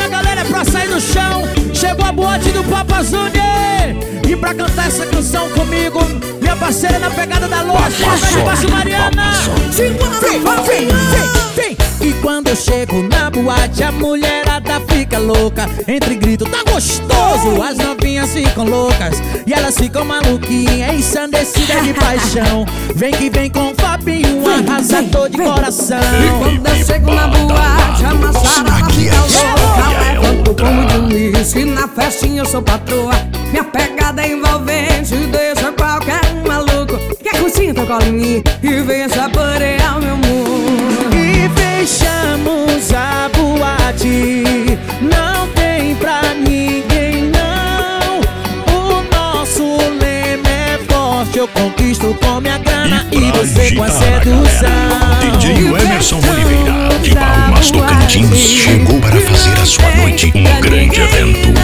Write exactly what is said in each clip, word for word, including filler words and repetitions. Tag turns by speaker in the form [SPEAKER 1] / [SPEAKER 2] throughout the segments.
[SPEAKER 1] minha galera, é pra sair do chão. Chegou a boate do Papazone. E pra cantar essa canção comigo, minha parceira na pegada da loja, Papaçone, Mariana. Vem, vem, vem, vem. E quando eu chego na boate, a mulherada fica louca. Entre grito, tá gostoso. As novinhas ficam loucas e elas ficam maluquinhas, ensandecidas de paixão. Vem que vem com o Fabinho, um arrasador de coração.
[SPEAKER 2] E quando eu chego na boate, a maçarada fica louca. Levanto como de uísque, na festinha eu sou patroa. Minha pegada é envolvente, deixa qualquer um maluco. Quer curtir, teu colo em mim e vem saborear meu mundo.
[SPEAKER 1] E fechamos a boate, não tem pra ninguém não. O nosso lema é forte, eu conquisto com minha grana e, e você com a sedução.
[SPEAKER 3] D J Emerson Oliveira, de Palmas Tocantins, chegou para fazer a sua noite um grande evento.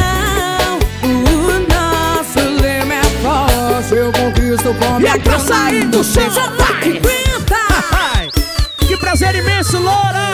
[SPEAKER 2] Eu conquisto com minha
[SPEAKER 1] grana. E pra sair do chão, vai! Que prazer imenso, Loura!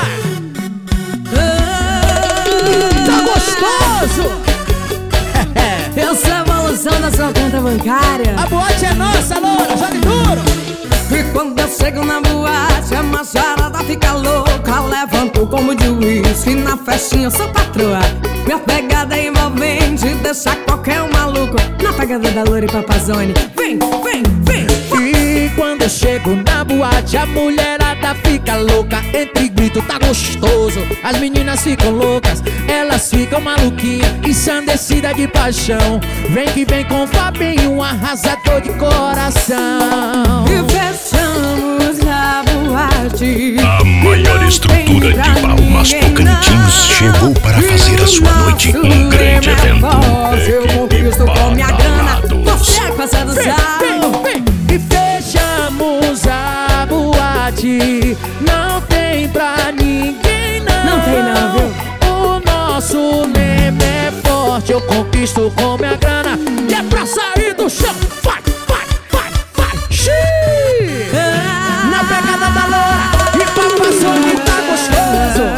[SPEAKER 1] Tá gostoso!
[SPEAKER 2] Eu sou a evolução da sua conta bancária.
[SPEAKER 1] A boate é nossa, Loura, jogue duro!
[SPEAKER 2] E quando eu chego na boate, a macharada fica louca. Levanto como de uísque, na festinha eu sou patroa. Minha pegada é envolvente, deixa qualquer um maluco. Na pegada da Loura e Papazone. Vem, vem, vem!
[SPEAKER 1] E quando eu chego na boate, a mulherada fica louca. Entre grito, tá gostoso. As meninas ficam loucas, elas ficam maluquinhas, ensandecidas de paixão. Vem que vem com o Fabinho, um arrasador de coração.
[SPEAKER 2] E fechamos a boate.
[SPEAKER 3] A maior estrutura de Palmas Tocantins chegou para fazer a sua noite um grande evento.
[SPEAKER 2] Eu conquisto com minha grana, você com a sedução.
[SPEAKER 1] E fechamos a boate, não tem pra ninguém não.
[SPEAKER 2] Não tem não, viu?
[SPEAKER 1] O nosso lema é forte, eu conquisto com minha grana e é pra sair do chão. Vai, vai, vai, vai. Xiii! Ah, na pegada da Loura e Papazone tá gostoso.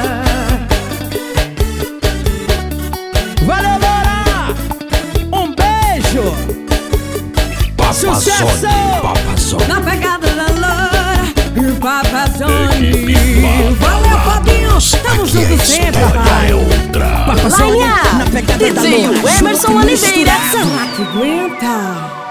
[SPEAKER 1] Valeu, Loura! Um beijo! Sucesso!
[SPEAKER 3] Papazone.
[SPEAKER 2] Na pegada da Loura e Papazone. Valeu, Fabinho! Tamo junto sempre, pai!
[SPEAKER 3] É outra.
[SPEAKER 1] Papazone, na pegada da Loura.
[SPEAKER 4] D J Emerson Oliveira.
[SPEAKER 2] Será que aguenta?